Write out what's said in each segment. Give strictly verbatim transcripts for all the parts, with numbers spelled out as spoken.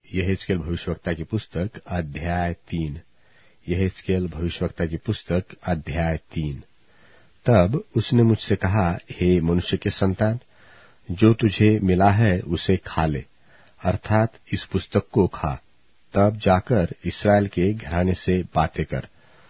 यहेजकेल भविष्यवक्ता की पुस्तक अध्याय तीन। यहेजकेल भविष्यवक्ता की पुस्तक अध्याय तीन। तब उसने मुझसे कहा, हे मनुष्य के संतान, जो तुझे मिला है उसे खा ले, अर्थात इस पुस्तक को खा। तब जाकर इस्राएल के घराने से बातें कर।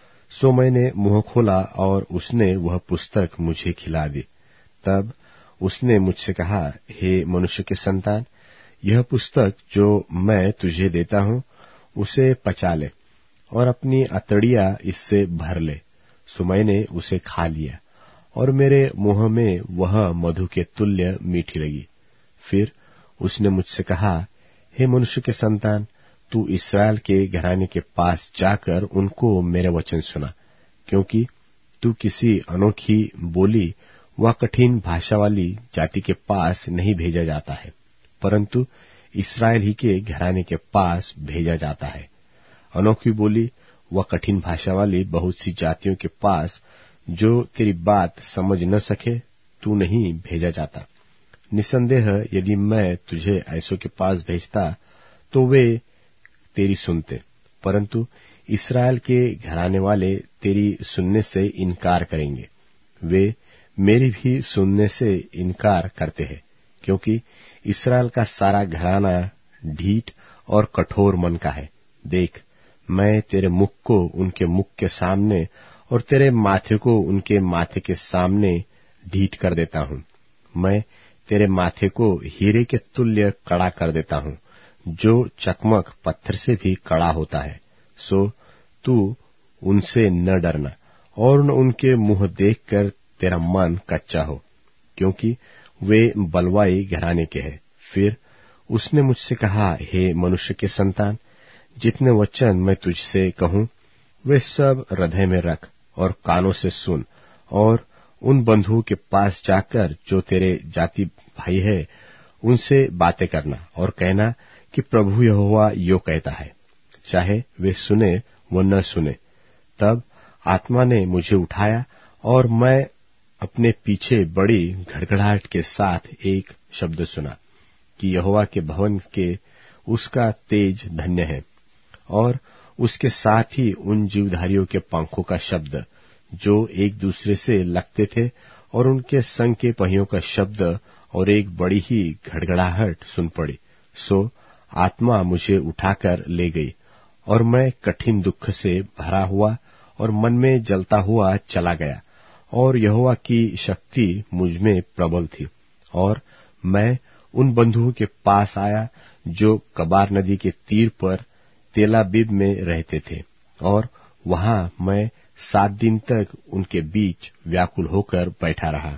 सो मैंने मुंह खोला और उसने वह पुस्तक मुझे खिला दी। तब उसने मुझसे कहा, हे मनुष्य के संतान, यह पुस्तक जो मैं तुझे देता हूं उसे पचा ले और अपनी अतड़ियां इससे भर ले। सो मैंने उसे खा लिया और मेरे मुंह में वह मधु के तुल्य मीठी लगी। फिर उसने मुझसे कहा, हे मनुष्य के संतान, तू इस्राएल के घराने के पास जाकर उनको मेरे वचन सुना, क्योंकि तू किसी अनोखी बोली व कठिन भाषा वाली जाति के पास नहीं भेजा जाता है, परंतु इस्राएल ही के घराने के पास भेजा जाता है। अनोखी बोली व कठिन भाषा वाली बहुत सी जातियों के पास जो तेरी बात समझ न सके तू नहीं भेजा जाता। निसंदेह यदि मैं तुझे ऐसों के पास भेजता तो वे तेरी सुनते, परंतु इस्राएल के घराने वाले तेरी सुनने से इनकार करेंगे। वे मेरी भी सुनने से इनकार करते हैं, क्योंकि इस्राएल का सारा घराना ढीठ और कठोर मन का है। देख, मैं तेरे मुख को उनके मुख के सामने और तेरे माथे को उनके माथे के सामने ढीठ कर देता हूँ। मैं तेरे माथे को हीरे के तुल्य कड़ा कर देता हूँ, जो चकमक पत्थर से भी कड़ा होता है। सो तू उनसे न डरना और न उनके मुंह देखकर तेरा मन कच्चा हो, क्योंकि वे बलवाई घराने के हैं। फिर उसने मुझसे कहा, हे मनुष्य के संतान, जितने वचन मैं तुझसे कहूं वे सब हृदय में रख और कानों से सुन, और उन बंधुओं के पास जाकर जो तेरे जाति भाई है उनसे बातें करना और कहना कि प्रभु यहोवा यो कहता है, चाहे वे सुने व न सुने। तब आत्मा ने मुझे उठाया और मैं अपने पीछे बड़ी घड़घड़ाहट के साथ एक शब्द सुना कि यहोवा के भवन के उसका तेज धन्य है, और उसके साथ ही उन जीवधारियों के पंखों का शब्द जो एक दूसरे से लगते थे, और उनके संग के पहियों का शब्द, और एक बड़ी ही घड़घड़ाहट सुन पड़ी। सो आत्मा मुझे उठाकर ले गई और मैं कठिन दुख से भरा हुआ और मन में जलता हुआ चला गया, और यहोवा की शक्ति मुझ में प्रबल थी। और मैं उन बंधुओं के पास आया जो कबार नदी के तीर पर तेलाबीब में रहते थे, और वहां मैं सात दिन तक उनके बीच व्याकुल होकर बैठा रहा।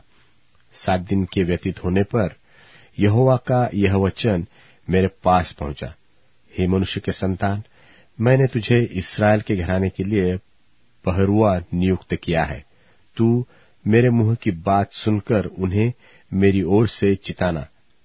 सात दिन के व्यतीत होने पर यहोवा का यह वचन मेरे पास पहुंचा, हे मनुष्य के संतान, मैंने तुझे इस्राएल के घराने के लिए पहरुआ नियुक्त किया है। तू मेरे मुंह की बात सुनकर उन्हें मेरी ओर से चिताना।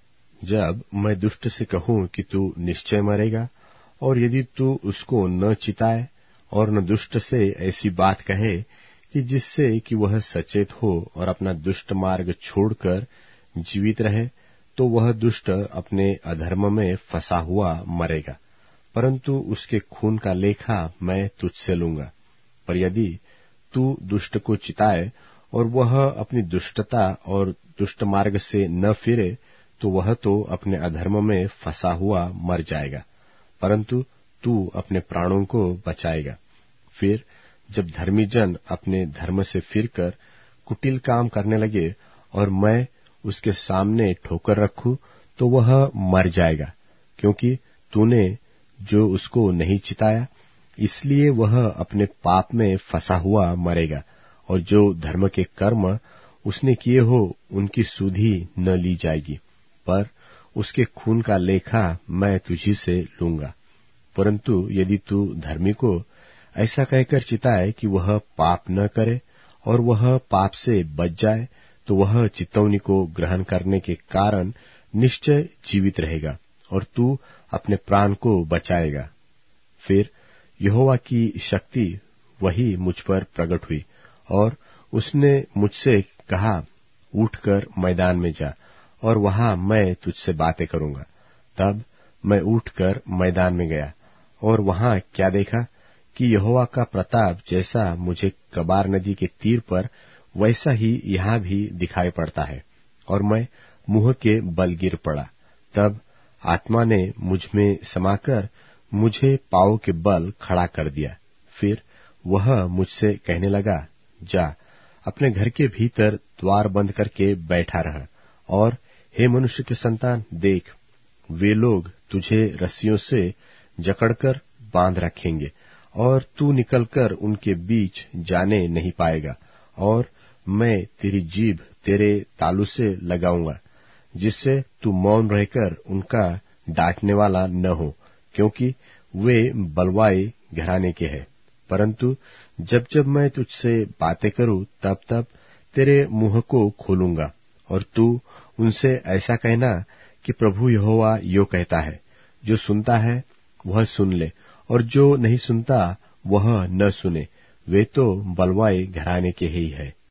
जब मैं दुष्ट से कहूं कि तू निश्चय मरेगा, और यदि तू उसको न चिताए और न दुष्ट से ऐसी बात कहे कि जिससे कि वह सचेत हो और अपना दुष्ट मार्ग छोड़कर जीवित रहे, तो वह दुष्ट अपने अधर्म में फंसा हुआ मरेगा, परंतु उसके खून का लेखा मैं तुझसे लूंगा। पर यदि तू दुष्ट को चिताए और वह अपनी दुष्टता और दुष्ट मार्ग से न फिरे, तो वह तो अपने अधर्म में फंसा हुआ मर जाएगा, परंतु तू अपने प्राणों को बचाएगा। फिर जब धर्मी जन अपने धर्म से फिरकर कुटिल काम करने लगे और मैं उसके सामने ठोकर रखूं, तो वह मर जाएगा, क्योंकि तूने जो उसको नहीं चिताया, इसलिए वह अपने पाप में फंसा हुआ मरेगा, और जो धर्म के कर्म उसने किए हो उनकी सुधि न ली जाएगी, पर उसके खून का लेखा मैं तुझी से लूंगा। परंतु यदि तू धर्मी को ऐसा कहकर चिताए कि वह पाप न करे और वह पाप से बच जाए, तो वह चितौनी को ग्रहण करने के कारण निश्चय जीवित रहेगा, और तू अपने प्राण को बचाएगा। फिर यहोवा की शक्ति वही मुझ पर प्रकट हुई, और उसने मुझसे कहा, उठकर मैदान में जा, और वहां मैं तुझसे बातें करूंगा। तब मैं उठकर मैदान में गया और वहां क्या देखा कि यहोवा का प्रताप जैसा मुझे कबार नदी के तीर पर वैसा ही यहाँ भी दिखाई पड़ता है, और मैं मुंह के बल गिर पड़ा। तब आत्मा ने मुझ में समाकर मुझे पाँव के बल खड़ा कर दिया। फिर वह मुझसे कहने लगा, जा अपने घर के भीतर द्वार बंद करके बैठा रह, और हे मनुष्य के संतान, देख वे लोग तुझे रस्सियों से जकड़कर बांध रखेंगे और तू निकलकर उनके बीच जाने नहीं पाएगा, और मैं तेरी जीभ तेरे तालू से लगाऊंगा, जिससे तू मौन रहकर उनका डांटने वाला न हो, क्योंकि वे बलवाए घराने के हैं। परंतु जब जब मैं तुझसे बातें करूं, तब तब तेरे मुंह को खोलूंगा, और तू उनसे ऐसा कहना कि प्रभु यहोवा यो कहता है, जो सुनता है वह सुन ले, और जो नहीं सुनता वह न सुने, वे तो बलवाए घराने के ही है।